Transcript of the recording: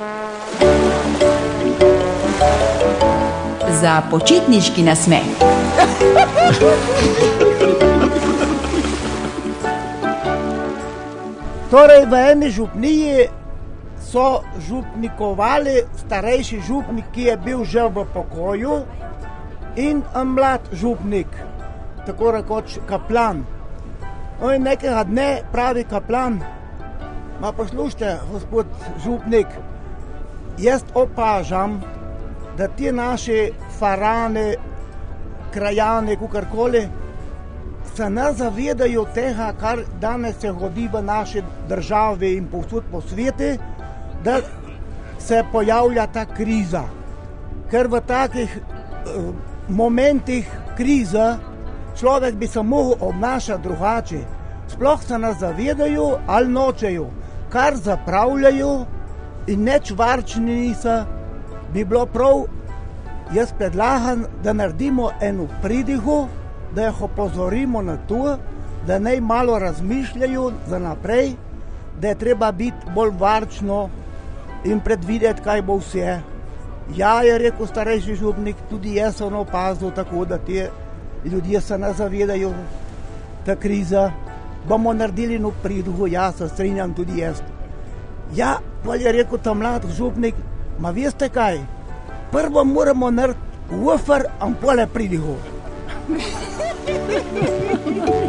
Za počitniški nasmeh. Torej, v eni župniji so župnikovali starejši župnik, ki je bil že v pokoju, in mlad župnik, tako rekoč kaplan. In nekega dne pravi kaplan: "Ma poslušajte, gospod župnik, jaz opažam, da ti naši farani, krajani, kakorkoli, se ne zavedajo tega, kar danes se godi v naši državi in povsod po svetu, da se pojavlja ta kriza. Ker v takih momentih krize človek bi se mogel obnašati drugače. Sploh se ne zavedajo ali nočejo, kar zapravljajo in nič varčni niso. Bi bilo prav, jaz predlagam, da naredimo eno pridigo, da jih opozorimo na to, da naj malo razmišljajo za naprej, da je treba biti bolj varčno in predvideti, kaj bo vse." Ja, je rekel starejši župnik, tudi jaz sem opazil tako, da ti ljudje se ne zavedajo ta kriza. Bomo naredili eno pridigo, ja, se strinjam tudi jaz. Ja, pa je rekel ta mlad župnik: "Ma veste kaj, prvo moramo narediti wafer, a pole pridigo."